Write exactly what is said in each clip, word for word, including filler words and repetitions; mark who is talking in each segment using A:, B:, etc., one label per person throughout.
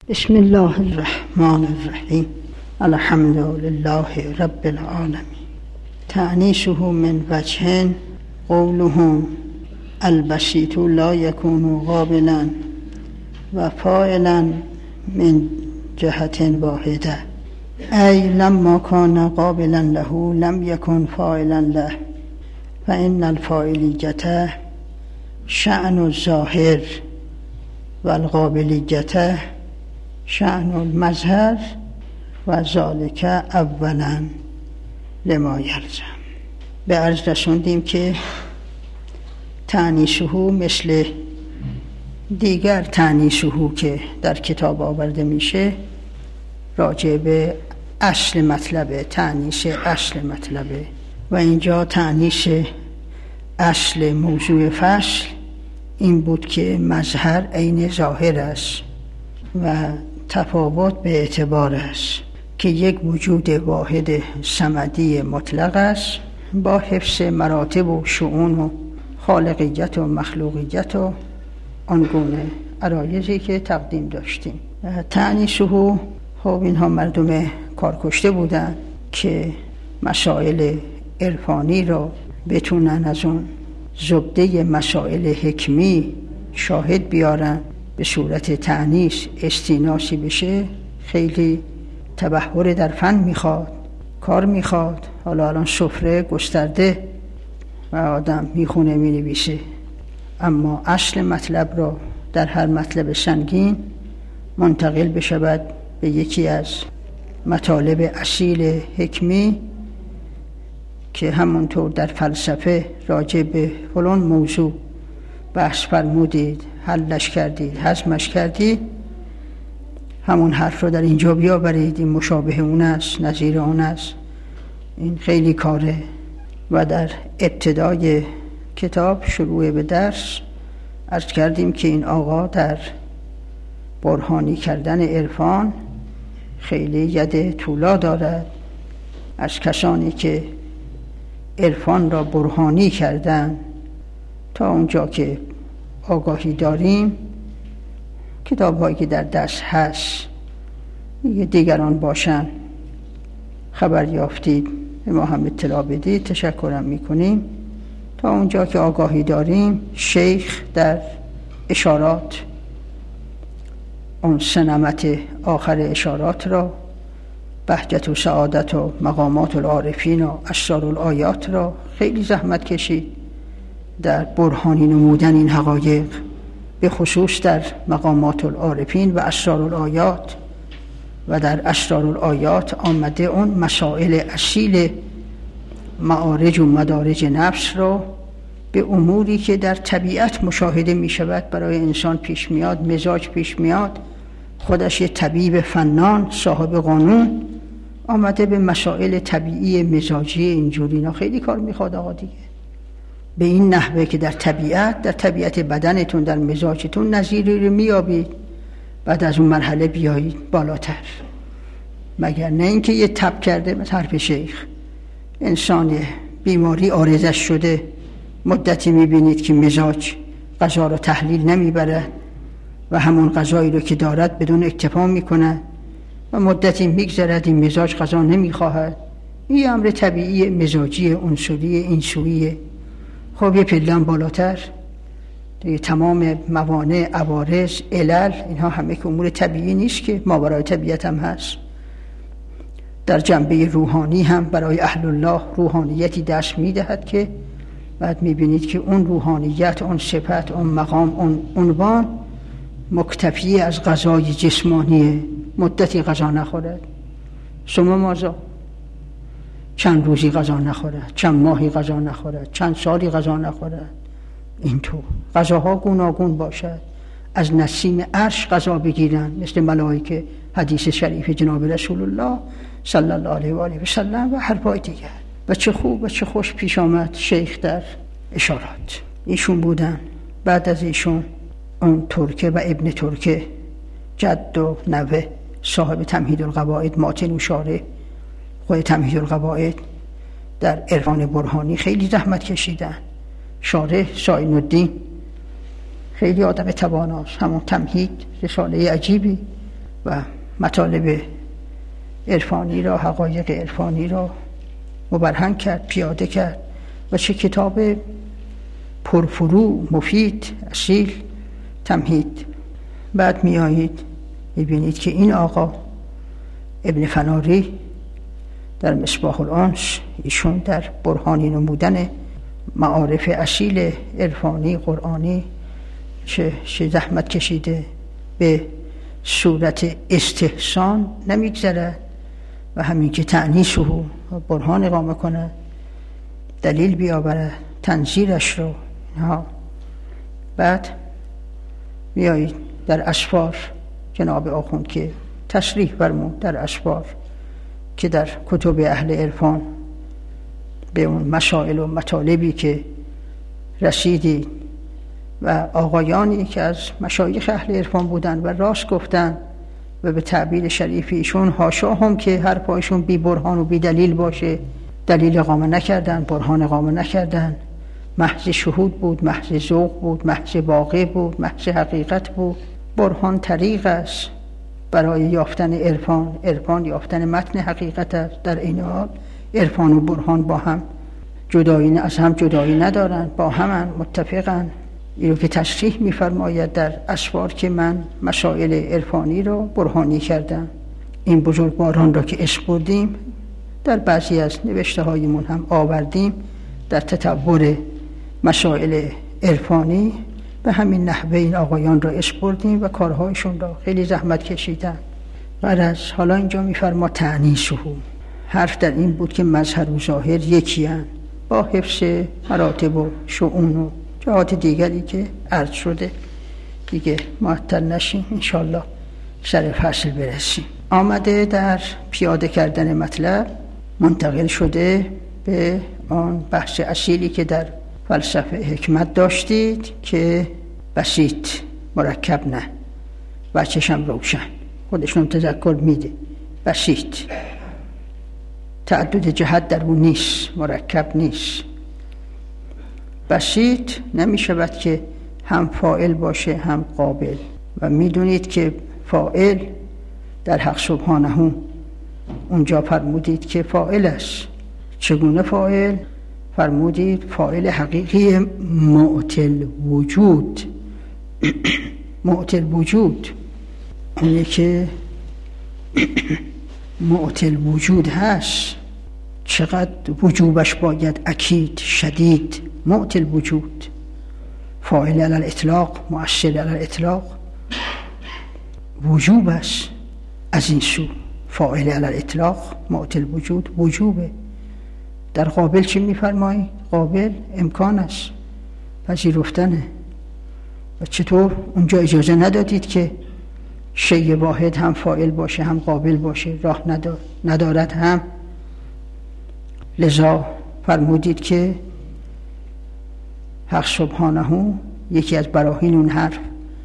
A: بسم الله الرحمن الرحیم. الحمد لله رب العالمین. تأنیسه من وجه قوله البسيط لا يكون قابلا و فاعلا من جهة واحدة، أي لما كان قابلا له لم يكن فاعلا له، فإن الفاعلیة شأن الظاهر والقابلیة شأن المظهر و ذلك اولا لما یلزم. به عرض رسوندیم که تأنیسه مثل دیگر تأنیسه که در کتاب آورده میشه راجع به اصل مطلبه، تأنیس اصل مطلبه، و اینجا تأنیس اصل موضوع فصل این بود که مظهر عین ظاهر است و تفاوت به اعتبار است که یک وجود واحد صمدی مطلق است با حفظ مراتب و شؤون و خالقیت و مخلوقیت و آنگونه عرایضی که تقدیم داشتیم. تأنیسه، خب اینها مردم کارکشته بودن که مسائل عرفانی را بتونن از اون زبده مسائل حکمی شاهد بیارن، به صورت تأنیس استیناسی بشه. خیلی تبحر در فن میخواد، کار میخواد. حالا الان سفره گسترده و آدم میخونه مینویسه، اما اصل مطلب را در هر مطلب سنگین منتقل بشود به یکی از مطالب اصیل حکمی که همونطور در فلسفه راجع به فلان موضوع بحث فرمودید، حلش کردید، هضمش کردید، همون حرف رو در اینجا بیاورید، این مشابه اون است، نظیر اون است. این خیلی کاره. و در ابتدای کتاب شروع به درس عرض کردیم که این آقا در برهانی کردن عرفان خیلی ید طولا دارد. از کسانی که عرفان را برهانی کردن تا اونجا که آگاهی داریم، کتاب هایی که در دست هست، دیگه دیگران باشن خبر یافتید به ما هم اطلاع بدید، تشکرم میکنیم. تا اونجا که آگاهی داریم شیخ در اشارات، اون سنمت آخر اشارات را، بهجت و سعادت و مقامات العارفین و اسرار الآیات را خیلی زحمت کشید در برهانی نمودن این حقایق، به خصوص در مقامات العارفین و اسرار الآیات. و در اسرار الآیات آمده اون مسائل اصیل معارج و مدارج نفس را به اموری که در طبیعت مشاهده می شود برای انسان پیش میاد، مزاج پیش میاد، خودش یه طبیب فنان صاحب قانون آمده به مسائل طبیعی مزاجی اینجوری. اینا خیلی کار میخواد آقا دیگه، به این نحوه که در طبیعت در طبیعت بدنتون، در مزاجتون نظیری رو میابید، بعد از اون مرحله بیایید بالاتر. مگر نه اینکه یه تب کرده مثل حرف شیخ، انسان بیماری عارضش شده، مدتی میبینید که مزاج غذا رو تحلیل نمیبرد و همون غذایی رو که دارد بدون اکتفا میکنه و مدتی میگذرد این مزاج غذا نمیخواهد. این امر طبیعی مزاجی عنصری اینسویه. خب یه پله‌ام بالاتر دیگه تمام موانع، عوارض، علل، اینها همه که امور طبیعی نیست که ماورای طبیعت هم هست. در جنبه روحانی هم برای اهل الله روحانیتی دست میدهد که بعد میبینید که اون روحانیت، اون صفت، اون مقام، اون عنوان مکتفی از غذای جسمانیه. مدتی غذا نخورد، شما مازا چند روزی غذا نخورد، چند ماهی غذا نخورد، چند سالی غذا نخورد. اینطور غذاها گوناگون باشد، از نسیم عرش غذا بگیرن مثل ملائکه، حدیث شریف جناب رسول الله صلی الله علیه و آله و سلم و حرفای دیگر. و چه خوب و چه خوش پیش آمد شیخ در اشارات. ایشون بودن. بعد از ایشون اون ترکه و ابن ترکه، جد و نوه صاحب تمهید القواعد، ماتن و شارح خود تمهید القواعد، در عرفان برهانی خیلی زحمت کشیدن. شارح شاهین الدین خیلی آدم تواناست، همون تمهید رساله عجیبی، و و مطالب عرفانی را، حقایق عرفانی را مبرهن کرد، پیاده کرد و چه کتاب پرفروع، مفید، اصیل، تمهید. بعد می آیید میبینید که این آقا ابن فناری در مصباح الانس، ایشون در برهانی نمودن معارف اصیل عرفانی قرآنی چه چه زحمت کشیده، به صورت استحسان نمیگذره و همین که تعنیس و برهان اقامه کنه، دلیل بیاوره، تنظیرش رو. بعد بیایید در اسفار جناب آخوند که تصریح فرمود در اسفار که در کتب اهل عرفان به اون مسائل و مطالبی که رسیدید و آقایانی که از مشایخ اهل عرفان بودن و راست گفتن و به تعبیر شریف ایشون حاشا هم که حرفایشون بی برهان و بی دلیل باشه، دلیل اقامه نکردن، برهان اقامه نکردن، محض شهود بود، محض ذوق بود، محض واقع بود، محض حقیقت بود. برهان طریق است برای یافتن عرفان، عرفان یافتن متن حقیقت است. در این حال عرفان و برهان با هم جدایی از هم جدایی ندارن، با هم متفقن. این رو که تصریح می‌فرماید در اسفار که من مسائل عرفانی را برهانی کردم. این بزرگواران را که عشق بردیم در بعضی از نوشته هایمون هم آوردیم، در تطور مسائل عرفانی به همین نحوه این آقایان را عشق بردیم و کارهایشون را خیلی زحمت کشیدن. بعد از حالا اینجا می‌فرما تعنیسه، حرف در این بود که مظهر و ظاهر یکی هن، با حفظ مراتب و شؤون و جهات دیگری که عرض شده. دیگه معطل نشیم، انشالله سر فصل برسیم. آمده در پیاده کردن مطلب منتقل شده به آن بحث اصیلی که در فلسفه حکمت داشتید که بسیط، مرکب نه، بچه‌شم روشن، خودشون تذکر میده. بسیط تعدد جهت در اون نیست، مرکب نیست. بسیط نمیشود که هم فاعل باشه هم قابل، و میدونید که فاعل در حق سبحانه اونجا فرمودید که فاعل است. چگونه فاعل؟ فرمودید فاعل حقیقی معطل وجود. معطل وجود اونی که معطل وجود هست، چقدر وجوبش باید اکید، شدید. معطل وجود، فاعل علی الاطلاق، مؤثر علی الاطلاق، وجوب است. از این سو فاعل علی الاطلاق معطل وجود وجوبه. در قابل چی میفرمایی؟ قابل امکان است، پذیرفتنه. و چطور اونجا اجازه ندادید که شیء واحد هم فاعل باشه هم قابل باشه؟ راه ندارد هم. لذا فرمودید که حق سبحانه، یکی از براهین اون حرف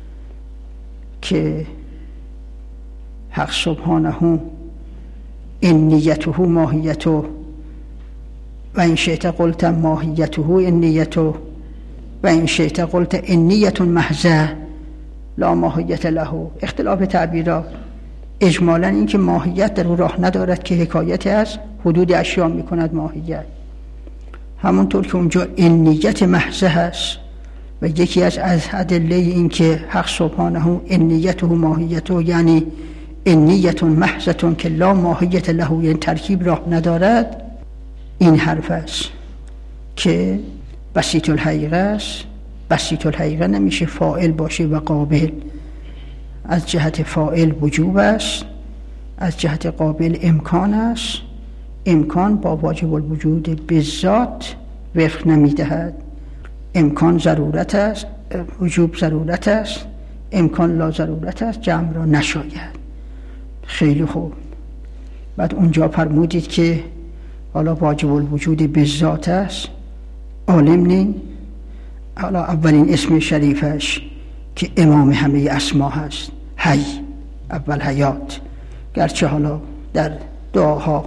A: که حق سبحانه انیته ماهیته و این شئت قلت ماهیته انیته و این شئت قلت انیت محضه لا ماهیت له. اختلاف تعبیرات. اجمالا این که ماهیت در او راه ندارد که حکایت از حدود اشیا میکند ماهیت، همونطور که اونجا انیت محضه هست. و یکی از ادله این که حق سبحانه انیته ماهیته یعنی انیت محضه که لا ماهیت له، یعنی ترکیب راه ندارد، این حرف است که بسیط الحقیقه است. بسیط الحقیقه نمیشه فاعل باشه و قابل. از جهت فاعل وجوب است، از جهت قابل امکان است. امکان با واجب الوجود به ذات وفق نمیدهد. امکان ضرورت است، وجوب ضرورت است. امکان لا ضرورت است، جمع را نشاید. خیلی خوب. بعد اونجا فرمودید که حالا واجب الوجود به ذات است، عالم نی. حالا اولین اسم شریفش که امام همه اسما هست، حی، اول حیات. گرچه حالا در دعاها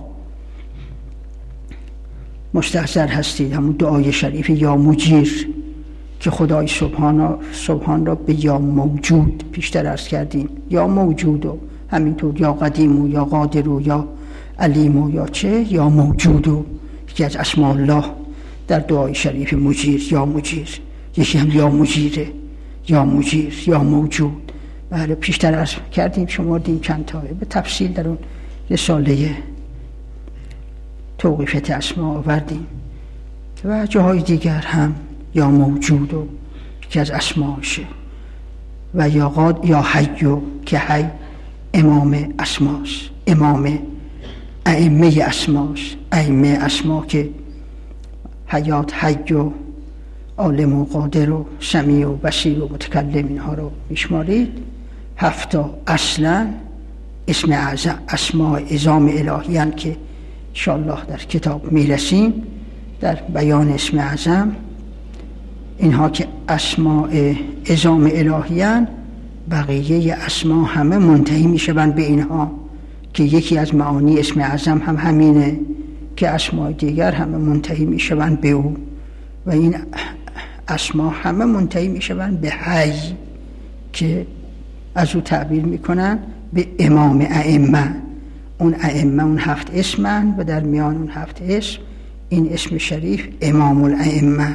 A: مستحضر هستید همون دعای شریف یا مجیر که خدای سبحان سبحان را به یا موجود پیشتر عرض کردیم. یا موجود و همینطور یا قدیم و یا قادر و یا علیم و یا چه یا موجود و یکی از اسماء الله در دعای شریف مجیر یا مجیر، یکی هم یا مجیره یا مجیر یا موجود. بله پیشتر عرض کردیم شمردیم چند تایه به تفصیل در اون رساله توقیفت اسما آوردیم و جاهای دیگر هم یا موجود و یکی از اسماشه و یا قاد یا حیو که حی امام اسماست، امام ائمه اسماست، ائمه اسما که حیات حی و عالم و قادر و سمیع و بصیر و متکلم اینها رو میشمارید. هفتا اصلا اسم اعظم اسماء عظام الهیان که انشاءالله در کتاب میرسیم در بیان اسم اعظم. اینها که اسماء عظام الهیان، بقیه اسما همه منتهی میشوند به اینها که یکی از معانی اسم اعظم هم همینه که اسماء دیگر همه منتهی میشوند به او و این اسما همه منتهی میشوند به حی که از او تعبیر میکنن به امام ائمه. اون ائمه اون هفت اسمن و در میان اون هفت اسم این اسم شریف امام الائمه.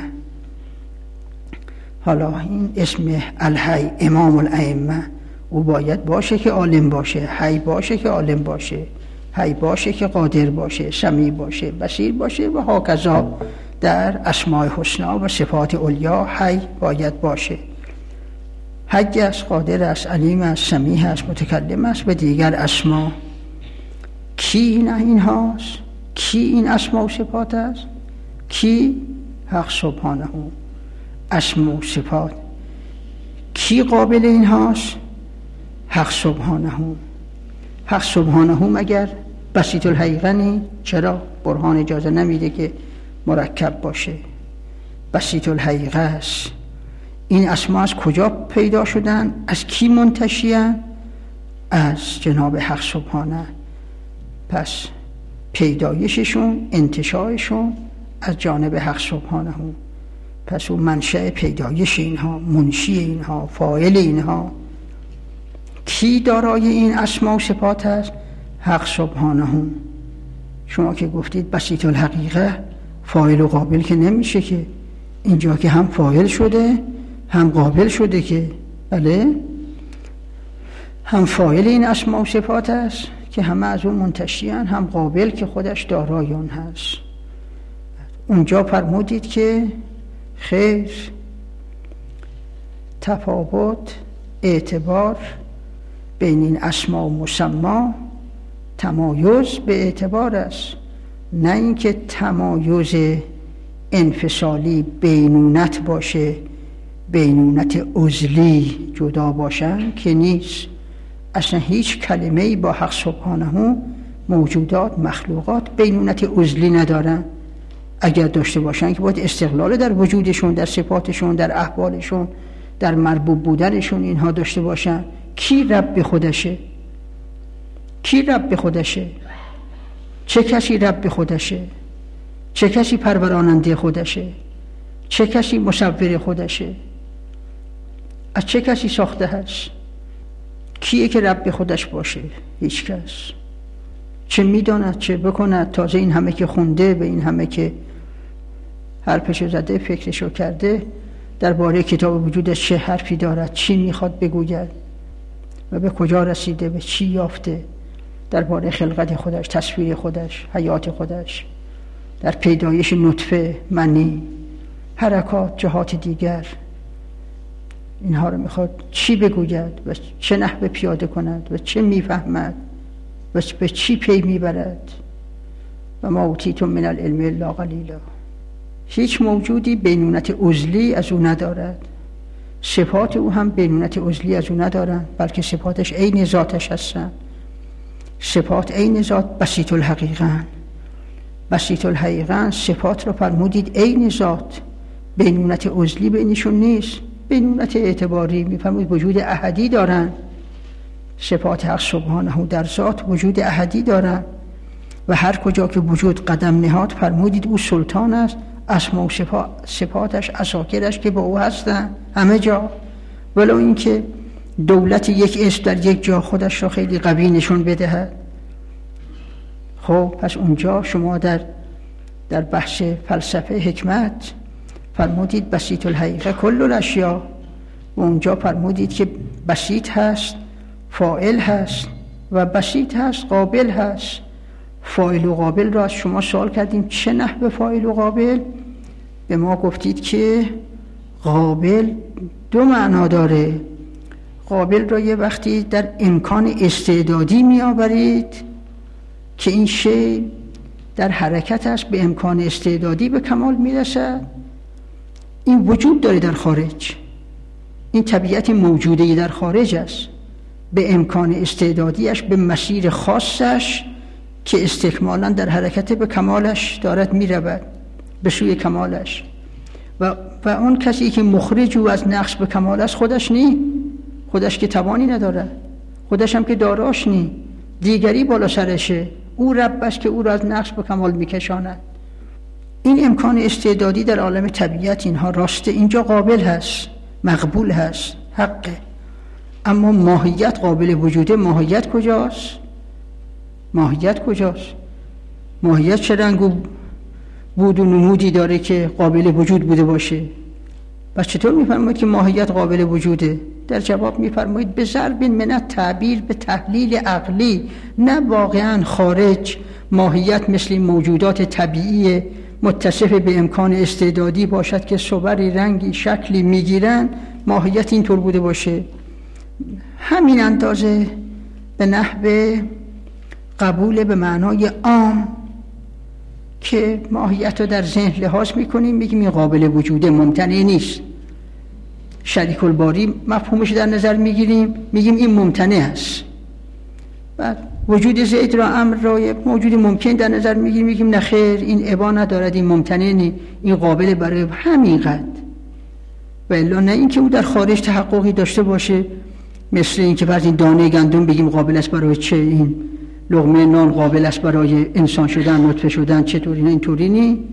A: حالا این اسم الحی امام الائمه او باید باشه که عالم باشه، حی باشه که عالم باشه، حی باشه که قادر باشه، سمیع باشه، بصیر باشه و هاکذا در اسماء حسنا و صفات علیا حی باید باشه. حی است، قادر است، علیم است، سمیع است، متکلم است و دیگر اسما. کی این این هاست؟ کی این اسما و صفات است؟ کی؟ حق سبحانه. اسما و صفات کی قابل این هاست؟ حق سبحانه. حق سبحانه مگر بسیط الحقیقه؟ چرا؟ برهان اجازه نمیده که مرکب باشه. بسیط الحقیقه است. این اسما از کجا پیدا شدن؟ از کی منتشیان؟ از جناب حق سبحانه. پس پیدایششون، انتشارشون از جانب حق سبحانه. پس اون منشأ پیدایش اینها، منشی اینها، فاعل اینها. کی دارای این اسما و صفات است؟ حق سبحانه. شما که گفتید بسیط الحقیقه، فاعل و قابل که نمیشه که، اینجا که هم فاعل شده هم قابل شده که، بله هم فاعل این اسما و صفات است که همه از اون منتشیان، هم قابل که خودش دارای اون هست. اونجا فرمودید که خیر، تفاوت اعتبار بین این اسما و مسما تمایز به اعتبار است، نه اینکه تمایز انفصالی بینونت باشه، بینونت عزلی جدا باشن که نیست. اصلا هیچ کلمه‌ای با حق سبحانه موجودات مخلوقات بینونت عزلی ندارن. اگر داشته باشن که باید استقلال در وجودشون، در صفاتشون، در احوالشون، در مربوب بودنشون اینها داشته باشن. کی رب خودشه؟ کی رب خودشه؟ چه کسی رب خودشه؟ چه کسی پروراننده خودشه؟ چه کسی مصور خودشه؟ از چه کسی ساخته هست؟ کیه که رب خودش باشه؟ هیچ کس. چه میداند چه بکند؟ تازه این همه که خونده، به این همه که حرفشو زده، فکرشو کرده، درباره کتاب وجودش چه حرفی دارد، چی میخواد بگوید و به کجا رسیده، به چی یافته، درباره خلقت خودش، تصویر خودش، حیات خودش، در پیدایش نطفه، منی، حرکات، جهات دیگر، اینها رو میخواد چی بگوید و چه نحوه پیاده کند و چه میفهمد و به چی پی میبرد. و ما اوتیتم من العلم الا قلیلا. هیچ موجودی بینونت عزلی از او ندارد، صفات او هم بینونت عزلی از او ندارن، بلکه صفاتش عین ذاتش هستن. صفات عین ذات بسیط الحقیقه، بسیط الحقیقه صفات رو فرمودید عین ذات، بینونت عزلی بینشون نیست، بینونت اعتباری. میفهمید وجود احدی دارن. صفات حق سبحانه در ذات وجود احدی دارن و هر کجا که وجود قدم نهاد فرمودید او سلطان است. اسما و صفاتش، اساکرش که با او هستن همه جا، ولو اینکه دولت یک اسم در یک جا خودش را خیلی قوی نشون بدهد. خب پس اونجا شما در در بحث فلسفه حکمت فرمودید بسیط الحقیقه کل الاشیا، و اونجا فرمودید که بسیط هست فاعل هست و بسیط هست قابل هست. فاعل و قابل را از شما سوال کردیم چه نحو فاعل و قابل؟ به ما گفتید که قابل دو معنا داره. قابل را یه وقتی در امکان استعدادی می آورید که این شی در حرکت است، به امکان استعدادی به کمال می رسد. این وجود داره در خارج، این طبیعت موجوده در خارج است، به امکان استعدادیش به مسیر خاصش که استکمالا در حرکت به کمالش دارد می رود، به سوی کمالش. و, و اون کسی که مخرج او از نقص به کمال است خودش نی، خودش که توانی نداره، خودش هم که داراش نی، دیگری بالا سرشه، او رب است که او را از نقص به کمال میکشاند. این امکان استعدادی در عالم طبیعت اینها راسته، اینجا قابل هست، مقبول هست، حقه. اما ماهیت قابل وجوده، ماهیت کجاست؟ ماهیت کجاست؟ ماهیت چه رنگ و بود و نمودی داره که قابل وجود بوده باشه؟ پس چطور میفرمایید که ماهیت قابل وجوده؟ در جواب میفرمایید به ضرب من التعبیر، به تحلیل عقلی، نه واقعا خارج. ماهیت مثل موجودات طبیعی متصف به امکان استعدادی باشد که صوری، رنگی، شکلی میگیرن، ماهیت اینطور بوده باشه. همین اندازه به نحو قبول به معنای عام که ماهیت رو در ذهن لحاظ میکنیم، میگیم این قابل وجوده، ممتنع نیست. شریک الباری مفهومش در نظر میگیریم، میگیم این ممتنع است. بعد وجود زید را، امر را موجود ممکن در نظر میگیریم، میگیم نه خیر، این ابا ندارد، این ممتنع نی، این قابل برای همین قد. و الا نه اینکه او در خارج تحققی داشته باشه، مثل اینکه فرض این دانه گندم بگیم قابل است برای چه، این لقمه نان قابل است برای انسان شدن، نطفه شدن، چطوری نه، اینطوری نی.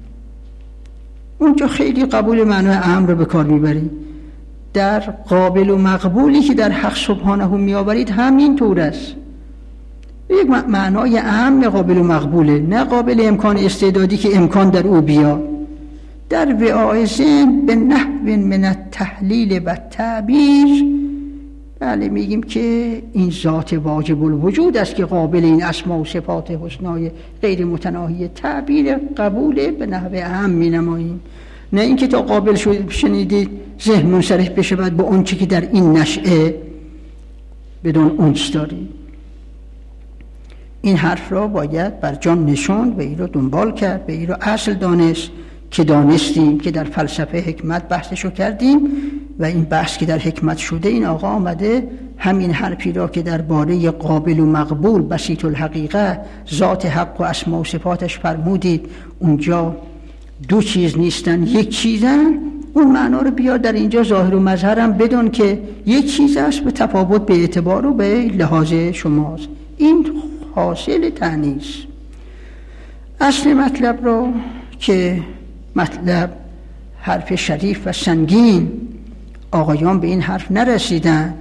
A: اونجا خیلی قبول معنای امر رو به کار میبرید. در قابل و مقبولی که در حق سبحانه میآورید همین طور است. یک معنای اهم قابل و مقبوله، نه قابل امکان استعدادی که امکان در او بیاد. در وعای ذهن به نحو من التحلیل و تعبیر، بله میگیم که این ذات واجب الوجود است که قابل این اسما و صفات حسنای غیر متناهی تعبیر قبول به نحو اهم می نماییم. نه اینکه تا قابل شد شنیدید ذهن منصرف بشه بعد به اون چی که در این نشأه بدون اونس دارید. این حرف را باید بر جان نشوند و این را دنبال کرد، به این را اصل دانست که دانستیم که در فلسفه حکمت بحثشو کردیم. و این بحث که در حکمت شده، این آقا آمده همین حرفی را که در باره قابل و مقبول بسیط الحقیقه ذات حق و اسما و صفاتش فرمودید اونجا دو چیز نیستن یک چیزن، اون معنا رو بیار در اینجا ظاهر و مظهرم بدون که یک چیز است به تفاوت به اعتبار و به لحاظ شماست. این حاصل تانیث. اصل مطلب رو که مطلب حرف شریف و سنگین، آقایان به این حرف نرسیدن،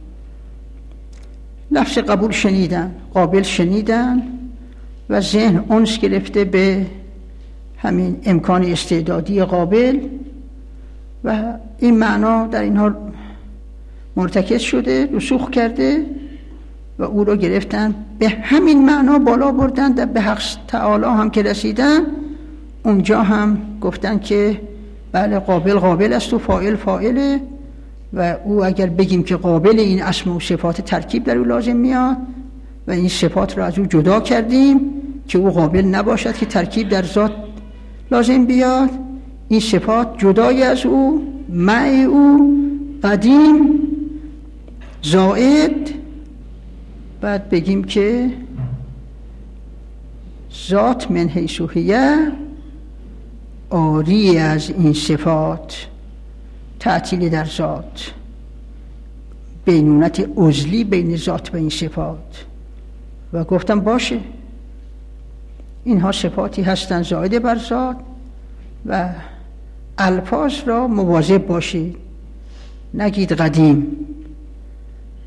A: لفظ قبول شنیدن، قابل شنیدن و ذهن انس گرفته به همین امکان استعدادی قابل و این معنا در اینها مرتکز شده، رسوخ کرده و او رو گرفتن به همین معنا بالا بردن. در به حق تعالی هم که رسیدن اونجا هم گفتن که بله قابل قابل است و فاعل فاعله و او اگر بگیم که قابل این اسم و صفات ترکیب در او لازم میاد و این صفات را از او جدا کردیم که او قابل نباشد که ترکیب در ذات لازم بیاد، این صفات جدای از او، مع او، قدیم، زائد، بعد بگیم که ذات من حیث هی آری از این صفات، تعطیل در ذات، بینونت عزلی بین ذات و این صفات. و گفتم باشه اینها صفاتی هستند زائد بر ذات و الفاظ را مواظب باشید، نگید قدیم،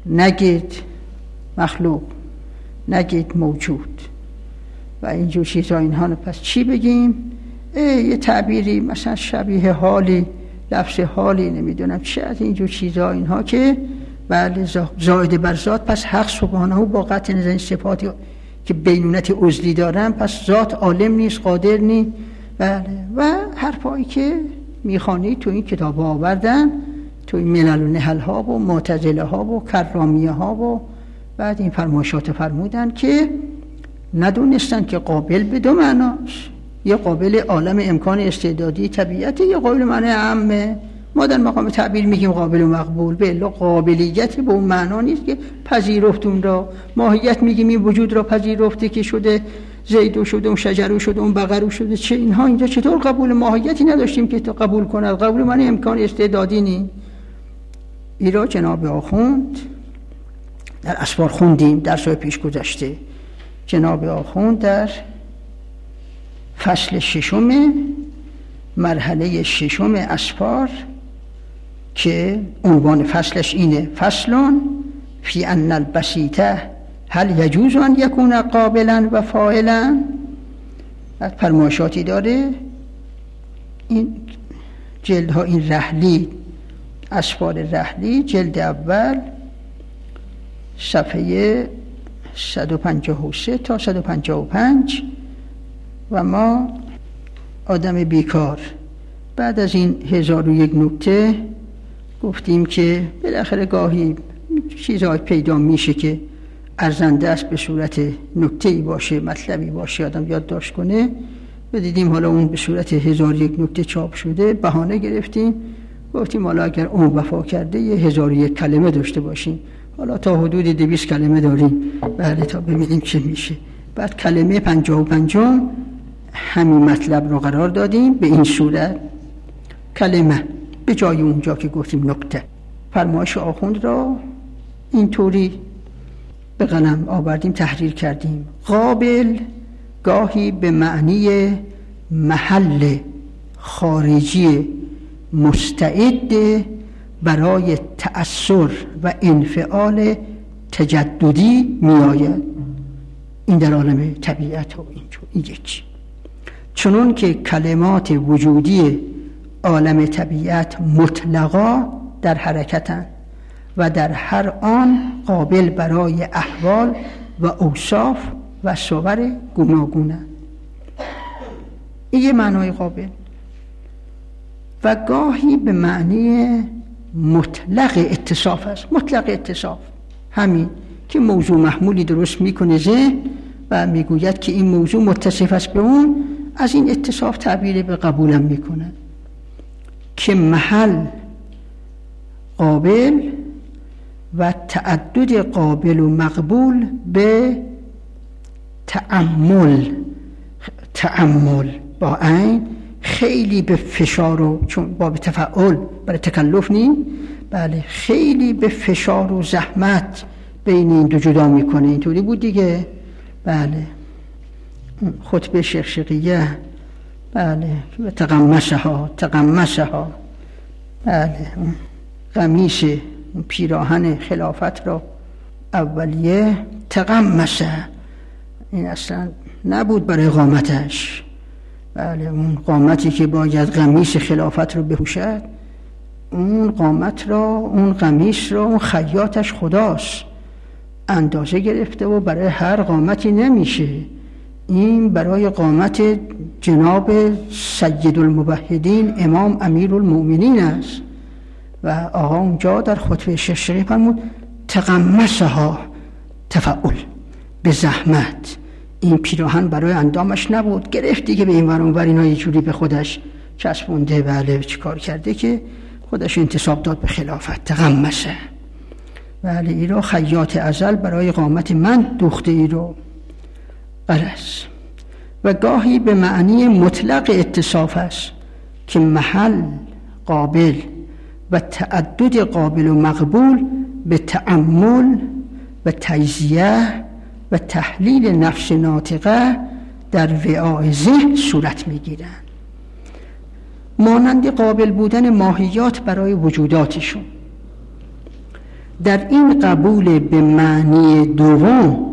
A: نگید مخلوق، نگید موجود و اینجور چیزا. اینها پس چی بگیم؟ یه تعبیری مثلا شبیه حالی، لفظ حالی، نمیدونم چه از اینجور چیزا، اینها که بله زائد بر ذات. پس حق سبحانه با قطع نظر صفاتی که بینونت عضلی دارن، پس ذات عالم نیست، قادر نیست. بله و حرفایی که میخوانی تو این کتاب آوردن، تو این ملل و نهل ها و معتزله ها و کرامیه ها و بعد این فرمایشات فرمودن که ندونستن که قابل به دو معناست، یه قابل عالم امکان استعدادی طبیعت، یه قابل معنی عامه. ما در مقام تعبیر میگیم قابل و مقبول، به الا قابلیت به اون معنا نیست که پذیرفت اون را. ماهیت میگیم این وجود را پذیرفته که شده زیدو شده، اون شجرو شده، اون بقرو شده، چه اینها اینجا چطور قبول ماهیتی نداشتیم که تو قبول کند؟ قبول معنی امکان استعدادی نیست. این را جناب آخوند در اسفار خوندیم، درس‌های پیش گذشته. جناب آخوند در فصل ششم مرحله ششم اسفار که عنوان فصلش اینه: فصلون فی ان البسیطه هل یجوز ان یکون قابلا و فاعلا. بعد فرمایشاتی داره. این جلدها، این رحلی، اسفار رحلی، جلد اول صفحه صد و پنجاه و سه تا صد و پنجاه و پنج. و ما آدم بیکار بعد از این هزار و یک نکته گفتیم که بالاخره گاهی چیزهای پیدا میشه که ارزنده است به صورت نکته‌ای باشه، مطلبی باشه، آدم یادداشت کنه. و دیدیم حالا اون به صورت هزار و یک نکته چاپ شده، بهانه گرفتیم گفتیم حالا اگر اون وفا کرده یه هزار و یک کلمه داشته باشیم. حالا تا حدود دویست کلمه داریم، بله، تا ببینیم چه میشه. بعد کلمه پنجاه و پنجم همین مطلب رو قرار دادیم به این صورت: کلمه به جای اونجا که گفتیم نکته. فرمایش آخوند را اینطوری به قلم آوردیم، تحریر کردیم: قابل گاهی به معنی محل خارجی مستعد برای تأثر و انفعال تجددی می آید. این در عالم طبیعت و اینجور این یکی. چنون که کلمات وجودی عالم طبیعت مطلقا در حرکتند و در هر آن قابل برای احوال و اوصاف و صور گوناگونند. این یه معنای قابل. و گاهی به معنی مطلق اتصاف است. مطلق اتصاف همین که موضوع محمولی درست میکنه ذهن و میگوید که این موضوع متصف است به اون، از این اتصاف تعبیر به قبولم میکنه که محل قابل و تعدد قابل و مقبول به تأمل، تأمل با عین، خیلی به فشار و چون باب تفعول برای تکلف نیم، بله، خیلی به فشار و زحمت بین این دو جدا میکنه. اینطوری بود دیگه. بله، خطبه شقشقیه، بله، تقمصه ها تقمصه ها بله، قمیص پیراهن خلافت را اولیه تقمصه، این اصلا نبود برای قامتش. بله، اون قامتی که باید قمیص خلافت رو بپوشد، اون قامت را، اون قمیص را، اون خیاطش خداست، اندازه گرفته و برای هر قامتی نمیشه. این برای قامت جناب سید الموحدین امام امیر المؤمنین است. و آقا اونجا در خطبه شقشقی فرمود تقمصها تفعل، به زحمت. این پیراهن برای اندامش نبود، گرفتی که به این ور اون ور اینا یه جوری به خودش چسبونده، بله، چیکار کرده که خودش انتصاب داد به خلافت. تقمصه، بله، ای رو خیاط ازل برای قامت من دوخته ای رو قرص. و گاهی به معنی مطلق اتصاف است که محل قابل و تعدد قابل و مقبول به تأمل و تجزیه و تحلیل نفس ناطقه در وعاء ذهن صورت میگیرند، مانند قابل بودن ماهیات برای وجوداتشون. در این قبول به معنی دوم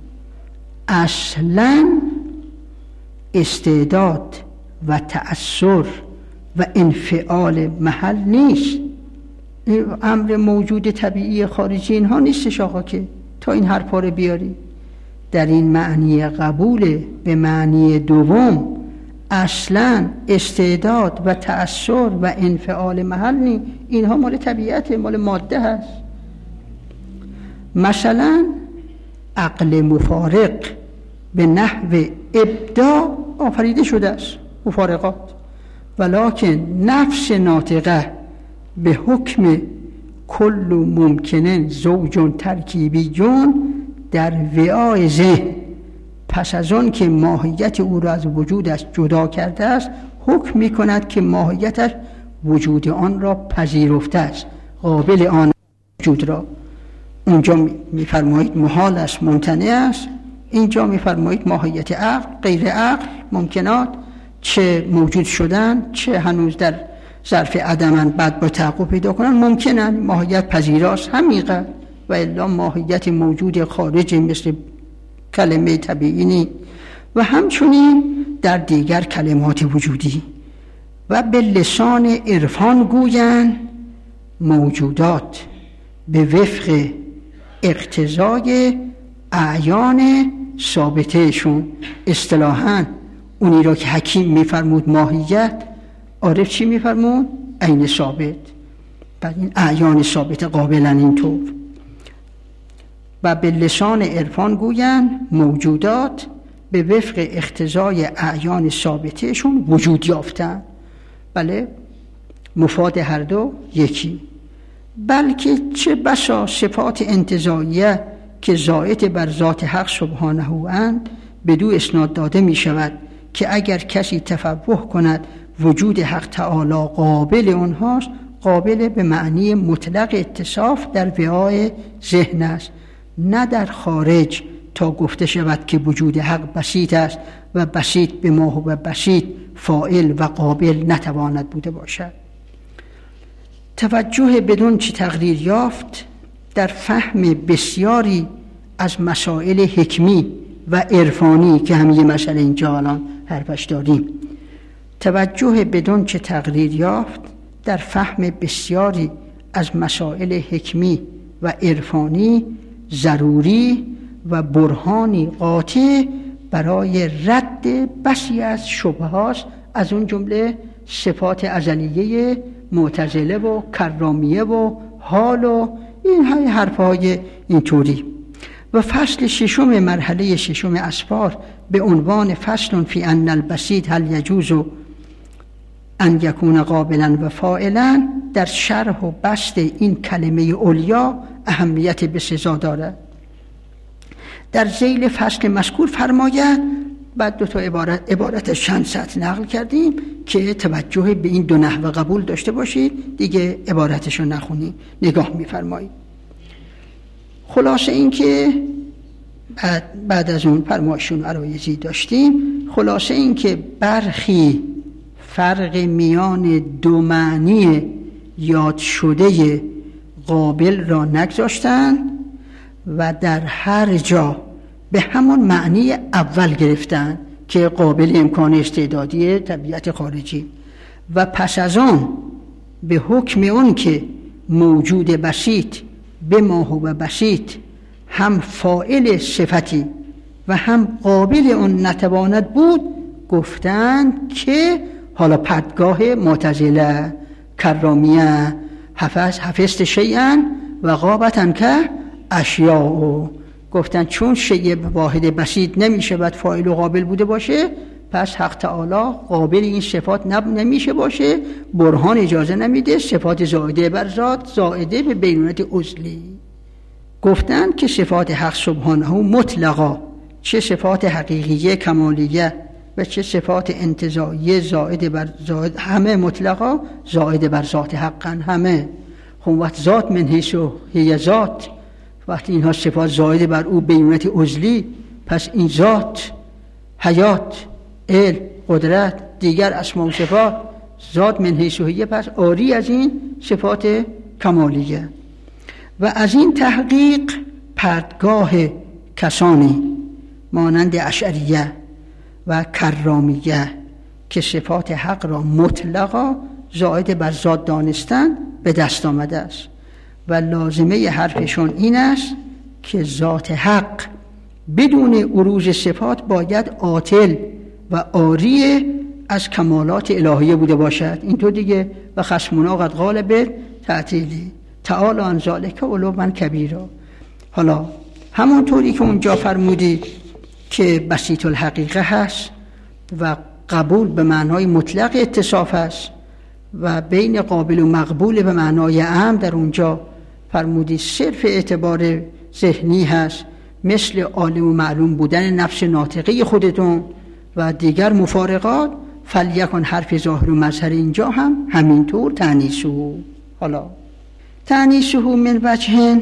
A: اصلاً استعداد و تأثر و انفعال محل نیست. امر موجود طبیعی خارجی اینها نیستش آقا که تا این حرفا رو بیاری. در این معنی قبول به معنی دوم اصلا استعداد و تأثر و انفعال محل نیست. اینها مال طبیعت، مال ماده هست. مثلا عقل مفارق به نحو ابداع آفریده شده است، مفارقات، ولکن نفس ناطقه به حکم کل ممکنن زوج ترکیبیون در وعای ذهن، پس از آن که ماهیت او را از وجودش جدا کرده است حکم می کند که ماهیتش وجود آن را پذیرفته است، قابل آن وجود را. اونجا می‌فرمایید محال است، ممتنع است. اینجا می‌فرمایید ماهیت عقل، غیر عقل، ممکنات، چه موجود شدن چه هنوز در ظرف عدمن، بعد با تحقق پیدا کنن، ممکنن، ماهیت پذیراست همینقدر. و الا ماهیت موجود خارج مثل کلمه طبیعی نیست. و همچنین در دیگر کلمات وجودی و به لسان عرفان گویند موجودات به وفق اقتضای اعیان ثابتهشون. اصطلاحاً اونی را که حکیم میفرمود ماهیت، عارف چی میفرمود؟ عین ثابت. بعد این اعیان ثابت قابلن اینطور. و به لسان عرفان گویند موجودات به وفق اقتضای اعیان ثابتهشون وجود یافتن. بله، مفاد هر دو یکی. بلکه چه بسا صفات انتزاعیه که زائد بر ذات حق سبحانه اند بدو اسناد داده می شود که اگر کسی تفوه کند وجود حق تعالی قابل آنهاست، قابل به معنی مطلق اتصاف در وعای ذهن است، نه در خارج، تا گفته شود که وجود حق بسیط است و بسیط به ما و بسیط فاعل و قابل نتواند بوده باشد. توجه بدون چه تقریر یافت در فهم بسیاری از مسائل حکمی و عرفانی که هم یه مسئله اینجا الان حرفش داریم، توجه بدون چه تقریر یافت در فهم بسیاری از مسائل حکمی و عرفانی ضروری و برهانی قاطع برای رد بسی از شبهات، از اون جمله صفات ازلیه معتزله و کرامیه و حال و این های حرفهای اینطوری. و فصل ششم مرحله ششم اسفار به عنوان فصل فی ان البسیط هل یجوز ان یکون قابلا و فاعلا در شرح و بسط این کلمه علیا اهمیت بسزا دارد. در ذیل فصل مذکور فرماید، بعد دو تا عبارت عبارت چند سطر نقل کردیم که توجه به این دو نحو قبول داشته باشید، دیگه عبارتشو نخونید، نگاه می‌فرمایید. خلاصه این که بعد, بعد از اون فرمایشون عرایزی داشتیم، خلاصه این که برخی فرق میان دو معنی یاد شده قابل را نگذاشتند و در هر جا به همون معنی اول گرفتن که قابل امکان استعدادی طبیعت خارجی، و پس از آن به حکم اون که موجود بسیط به ما هو بسیط هم فاعل صفتی و هم قابل اون نتواند بود، گفتند که حالا پدگاه معتزله کرامیه حفظ حفظت شیئا و غابتن که اشیاء، گفتن چون شیء واحد بسیط نمیشه باید فاعل و قابل بوده باشه، پس حق تعالی قابل این صفات نب نمیشه باشه، برهان اجازه نمیده، صفات زائده بر ذات زائده به بینونت عضلی. گفتن که صفات حق سبحانه مطلقا، چه صفات حقیقیه کمالیه و چه صفات انتزاعیه زائده بر زائد، همه مطلقا زائده بر ذات حقا همه. خب وقت ذات من حیث هی ذات، وقتی اینها صفات زائده بر او بینونت عضلی، پس این ذات، حیات، علم، قدرت، دیگر اسماء و صفات ذات من حیث هی، پس آری از این صفات کمالیه. و از این تحقیق پرتگاه کسانی مانند اشعریه و کرامیه که صفات حق را مطلقا زائد بر ذات دانستند به دست آمده است و لازمه حرفشون این است که ذات حق بدون عروض صفات باید عاطل و عاری از کمالات الهیه بوده باشد. اینطور دیگه و خصمنا قد قال به تعطیلی تعالی عن ذلک علوا کبیرا. حالا همونطوری که اونجا فرمودید که بسیط الحقیقه هست و قبول به معنای مطلق اتصاف است و بین قابل و مقبول به معنای عام در اونجا فرمودید صرف اعتبار ذهنی هست مثل عالم و معلوم بودن نفس ناطقه خودتون و دیگر مفارقات، فلیکن حرف ظاهر و مظهر اینجا هم همینطور تأنیسه. حالا تأنیسه من وجه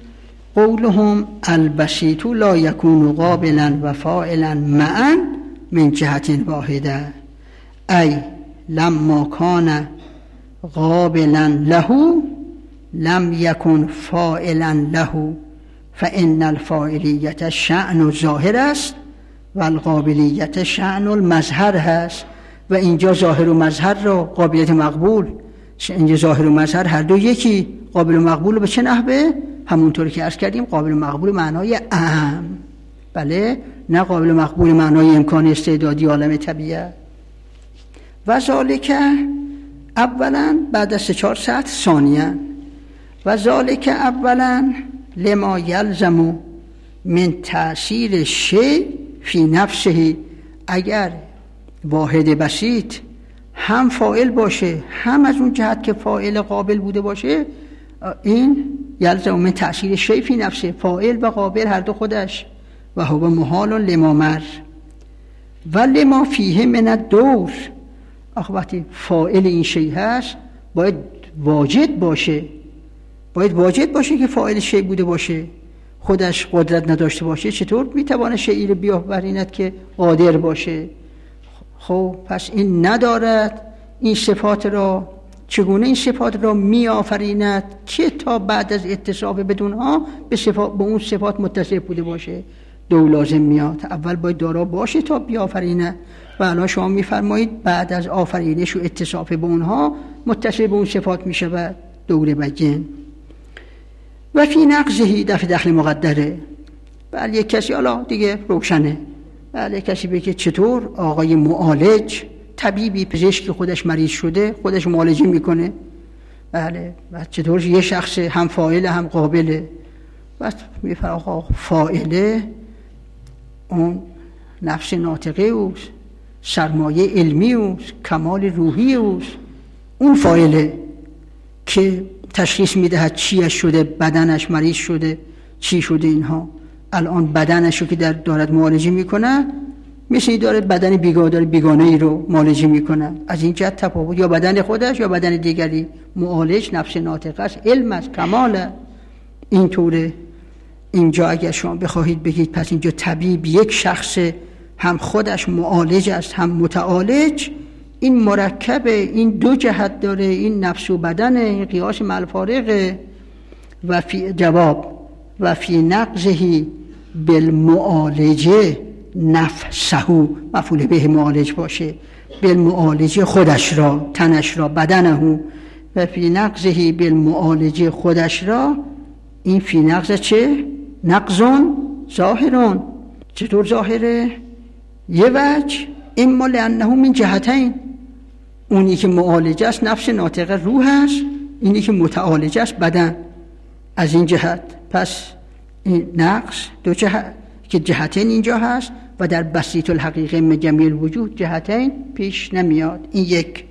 A: قولهم البسیط لا یکون قابلا و فاعلا معا من جهت واحده ای لما کان قابلا له لم یکن فاعلا له فان الفاعلیت شأن ظاهر است و القابلیت شأن المظهر هست. و اینجا ظاهر و مظهر را قابلیت مقبول، اینجا ظاهر و مظهر هر دو یکی، قابل و مقبول به چه نحوه؟ همونطوری که عرض کردیم قابل و مقبول معنای اهم، بله، نه قابل و مقبول معنای امکان استعدادی عالم طبیعت. و ذالک اولا بعد از سه چهار سطر ثانیا و ذالک اولا لما یلزم من تأثیر شیء فی نفسه. اگر واحد بسیط هم فاعل باشه هم از اون جهت که فاعل قابل بوده باشه، این یلزم من تأثیر شیء فی نفسه، فاعل و قابل هر دو خودش، و هو محال لما مر و لما فیه من الدور. آخه وقتی فاعل این شیء هست باید واجد باشه، باید واجد باشه که فاعل شیء بوده باشه، خودش قدرت نداشته باشه چطور میتوانه شیئی رو بیافریند که قادر باشه؟ خب پس این ندارد این صفات را، چگونه این صفات را میآفریند که تا بعد از اتصاف بدونها به صفات به اون صفات متصف بوده باشه؟ دو لازم میاد، اول باید دارا باشه تا بیافرینه و الان شما میفرمایید بعد از آفرینش و اتصاف به اونها متصف به اون صفات میشود. دوره بگین و فی نقضه دفع دخل مقدره. بله یک کسی حالا دیگه روشنه، بله کسی بگه چطور آقای معالج طبیبی پزشکی خودش مریض شده خودش معالجه میکنه، بله، و چطور یه شخص هم فاعل هم قابله؟ بس میفرم آقا فاعله اون نفس ناطقه اوست، سرمایه علمی اوست، کمال روحی اوست، اون فاعله که تشخیص میدهد چیش شده، بدنش مریض شده، چی شده. اینها الان بدنشو که در دارد معالجه میکنه مثل داره بدن بیگانه داره بیگانه ای رو معالجه میکنه، از این جهت تفاوت، یا بدن خودش یا بدن دیگری. معالج نفس ناطقه است، علم است، کماله. اینطوره. اینجا اگر شما بخواهید بگید پس اینجا طبیب یک شخص هم خودش معالج است هم متعالج، این مرکبه، این دو جهت داره، این نفس و بدن، این قیاس مع الفارقه. و فی جواب و فی نقضه بالمعالجه نفسه، مفعول به معالج باشه، بالمعالجه خودش را، تنش را، بدنه. و فی نقضه بالمعالجه خودش را، این فی نقض چه؟ نقضون ظاهرون. چطور ظاهره؟ یه وجه اما لانه من جهتین، اونی که معالجه است نفس ناطقه روح است، اینی که متعالجه است بدن. از این جهت پس این نقص دو جهت که جهتین اینجا هست و در بسیط الحقیقه من جمیع الوجود جهتین پیش نمیاد. این یک.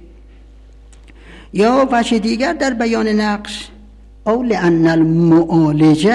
A: یا وجه دیگر در بیان نقص، او لان المعالجه،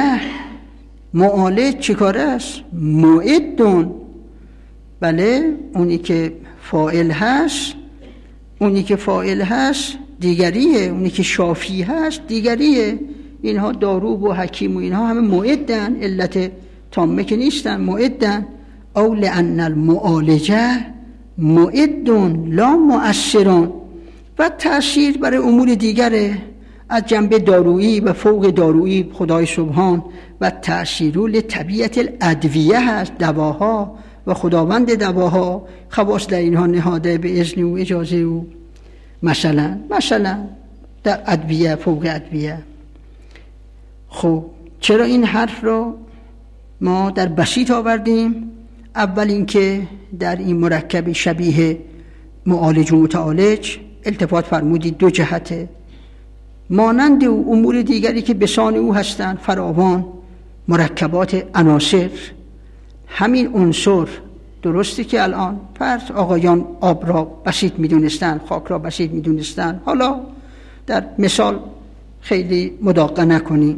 A: معالج چیکاره است؟ معدون، بله، اونی که فاعل هست، اونی که فاعل هست دیگریه، اونی که شافی هست دیگریه. اینها داروب و حکیم و اینها همه معدن، علت تامه که نیستن، معدن. او لان المعالجه معدون لا مؤثرون، و تأثیر برای امور دیگره. از جنبه دارویی و فوق دارویی خدای سبحان و تأثیرول طبیعت الادویه هست، دواها و خداوند دواها خواص در اینها نهاده به اذن و اجازه او. مثلا مثلا در ادویه، فوق ادویه. خب چرا این حرف رو ما در بسیط آوردیم؟ اول اینکه در این مرکب شبیه معالج و متعالج التفات فرمودید دو جهته، مانند او امور دیگری که بسان او هستند فراوان، مرکبات عناصر. همین عنصر درسته که الان فرض آقایان آب را بسیط میدونستن، خاک را بسیط میدونستن، حالا در مثال خیلی مداقه نکنیم،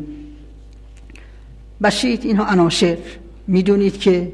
A: بسیط اینها عناصر، میدونید که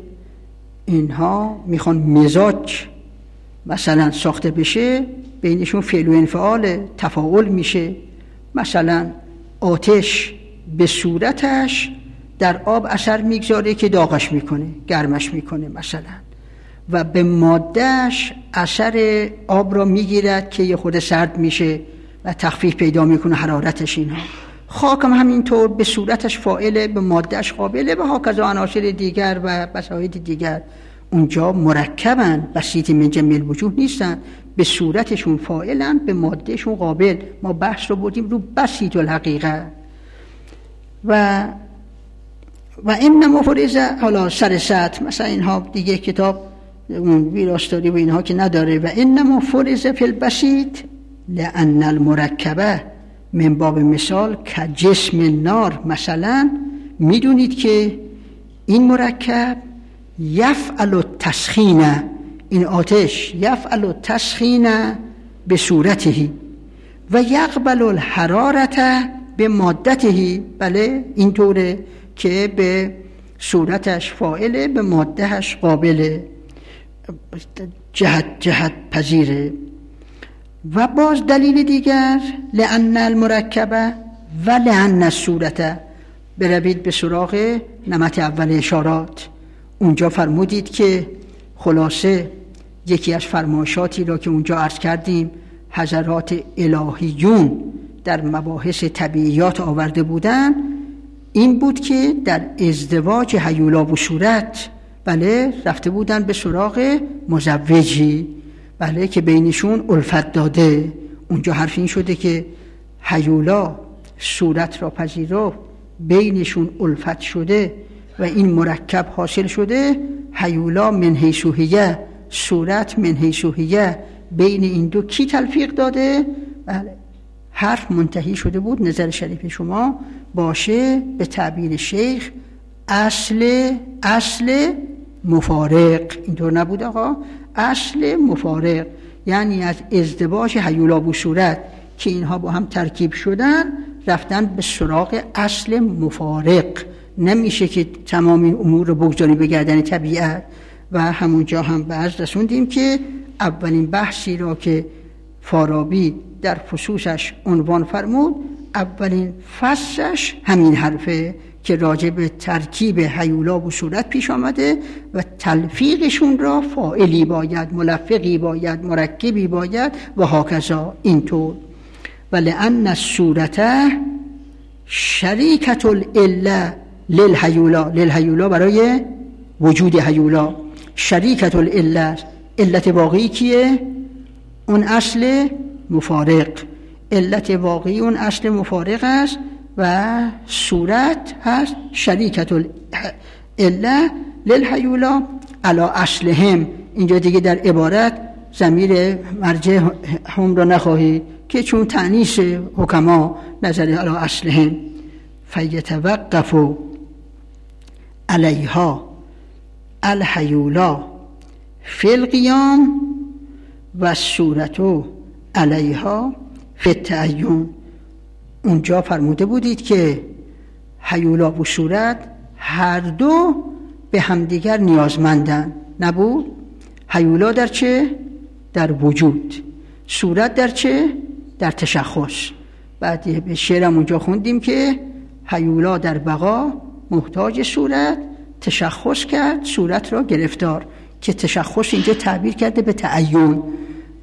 A: اینها میخوان مزاج مثلا ساخته بشه، بینشون فعل و انفعال تفاعل میشه. مثلا آتش به صورتش در آب اثر میگذاره که داغش میکنه، گرمش میکنه مثلا، و به مادهش اثر آب را میگیرد که یه خود سرد میشه و تخفیف پیدا میکنه حرارتش. اینها خاک هم همینطور به صورتش فاعله، به مادهش قابله، و هاکذا عناصر دیگر و بساطی دیگر اونجا مرکبن، بسیط من جمع الوجوه نیستن، به صورتشون فاعلن، به مادهشون قابل. ما بحث رو بردیم رو بسیط الحقیقه. و و این مفرزه حالا سر سطح مثلا اینها دیگه کتاب اون ویراستاری و اینها که نداره. و این مفرزه فی البسیط لأن المرکبه من باب مثال که جسم نار. مثلا میدونید که این مرکب یفعل التسخین، این آتش یفعل التسخین به صورته و یقبل الحرارت به مادته. بله اینطوره که به صورتش فاعله، به مادهش قابله، جهت جهت پذیره. و باز دلیل دیگر لأن المرکبه و لأن الصورت. بروید به سراغ نمط اول اشارات، اونجا فرمودید که خلاصه یکی از فرمایشاتی را که اونجا عرض کردیم حضرات الهیون در مباحث طبیعیات آورده بودن این بود که در ازدواج هیولا و صورت، بله رفته بودن به سراغ مزوجی، بله که بینشون الفت داده. اونجا حرف این شده که هیولا صورت را پذیرفت، بینشون الفت شده و این مرکب حاصل شده. هیولا من حیث هیه، صورت من حیث هیه، بین این دو کی تلفیق داده؟ بله حرف منتهی شده بود. نظر شریف شما باشه به تعبیر شیخ اصل اصل مفارق، اینطور نبود آقا؟ اصل مفارق یعنی از ازدواج هیولا و صورت که اینها با هم ترکیب شدن رفتن به سراغ اصل مفارق. نمیشه که تمام این امور رو بگذاری به گردن طبیعت. و همونجا هم بحث رسوندیم که اولین بحثی را که فارابی در فصوصش عنوان فرمود، اولین فصلش همین حرفه که راجع به ترکیب هیولا و صورت پیش آمده و تلفیقشون را فاعلی باید، ملفقی باید، مرکبی باید و هاکذا اینطور. ولأن الصورت شریکت العله للهیولا، للهیولا برای وجود هیولا، شریکت العله، علت واقعی کیه؟ اون اصل مفارق. علت واقعی اون اصل مفارق است و صورت هست شریکت العله للهیولا علی اصلهم. اینجا دیگه در عبارت ضمیر مرجع هم را نخواهی که چون تأنیث حکما نظر علی اصلهم فیتوقف علیها الهیولا فی القیام و صورتو علیها فی التعین. اونجا فرموده بودید که هیولا و صورت هر دو به همدیگر نیازمندن، نبود؟ هیولا در چه؟ در وجود. صورت در چه؟ در تشخص. بعد به شعرم اونجا خوندیم که هیولا در بقا محتاج صورت، تشخص کرد صورت را گرفتار، که تشخص اینجا تعبیر کرده به تعین.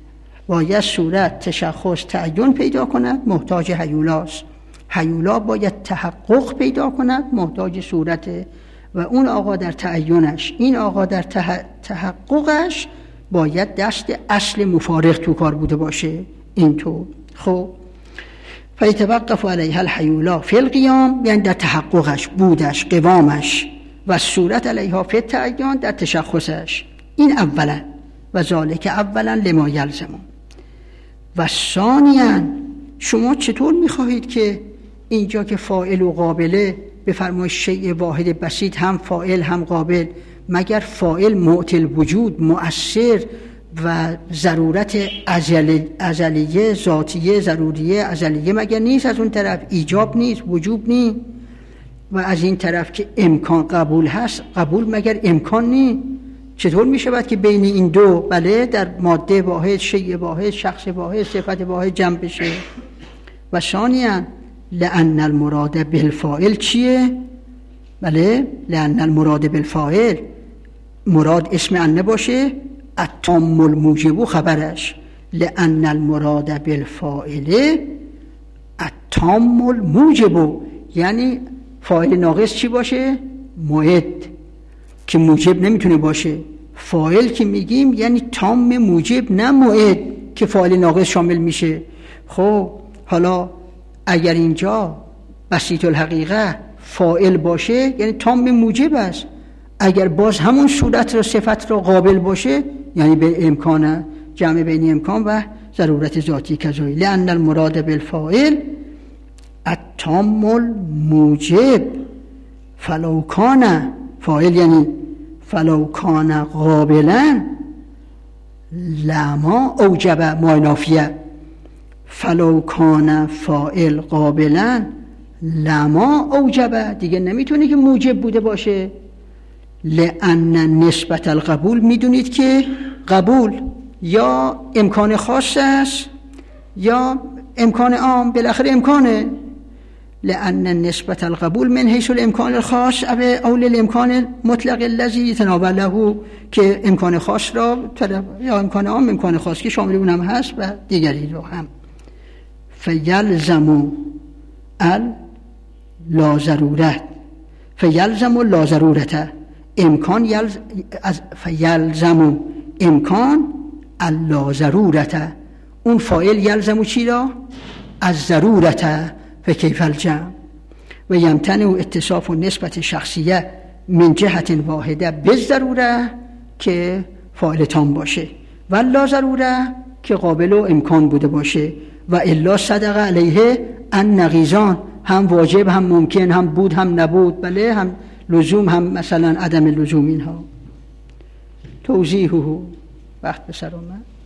A: باید صورت، تشخص، تعین پیدا کند، محتاج هیولاست. هیولا باید تحقق پیدا کند، محتاج صورته و اون آقا در تعینش، این آقا در تحققش باید دست اصل مفارق تو کار بوده باشه. اینطور خب فیتوقف علیها الهیولا فی القیام، یعنی در تحققش، بودش، قوامش، و صورت علیها فی التعین، در تشخصش. این اولا و ذالک اولا لما یلزم. و ثانیاً شما چطور میخواهید که اینجا که فاعل و قابله بفرمایید شیء واحد بسیط، هم فاعل هم قابل، مگر فاعل معطی الوجود، مؤثر و ضرورت ازل ازلیه ذاتیه ضروریه ازلیه مگر نیست؟ از اون طرف ایجاب نیست، وجوب نیست. و از این طرف که امکان قبول هست، قبول مگر امکان نیست؟ چطور می شود که بین این دو بله در ماده واحد، شیء واحد، شخص واحد، صفت واحد جمع بشه؟ و ثانیاً لأن المراد بالفاعل چیه؟ بله لأن المراد بالفاعل، مراد اسم ان باشه، التام الموجب خبرش. لأن المراد بالفاعل التام الموجب، یعنی فاعل ناقص چی باشه؟ موعد، که موجب نمیتونه باشه. فاعل که میگیم یعنی تام موجب، نه موعد که فاعل ناقص شامل میشه. خب حالا اگر اینجا بسیط الحقیقه فاعل باشه یعنی تام موجب است، اگر باز همون صورت را صفت را قابل باشه یعنی به امکان، جمع بین امکان و ضرورت ذاتی کذایی. لأن المراد بالفاعل التام الموجب فلو کان، فاعل یعنی فلو کان قابلا لما اوجب ما نافیه. فلو کان فاعل قابلا لما اوجب، دیگه نمیتونه که موجب بوده باشه. لأن نسبت القبول، میدونید که قبول یا امکان خاص است یا امکان عام، بالاخره امکانه. لأن نسبت القبول من حیث الامکان الخاص او الامکان مطلق الذی يتناوله، که امکان خاص را یا امکان عام، امکان خاص که شامل اونم هست و دیگری رو هم. فیلزم ال لا ضرورت، فیلزم لا ضرورت، امکان یلز از فیلزم امکان لا ضرورت، اون فاعل یلزم چی را؟ از ضرورت. فکیف الجمع و یمتنع اتصاف و نسبت شخصیه من جهت واحده بالضروره، که فاعل تام باشه، و لا ضروره که قابل و امکان بوده باشه. و الا صدق علیه ان نقیضان، هم واجب هم ممکن، هم بود هم نبود، بله هم لزوم هم مثلا عدم لزوم. اینها توضیحه وقت به سر اومد.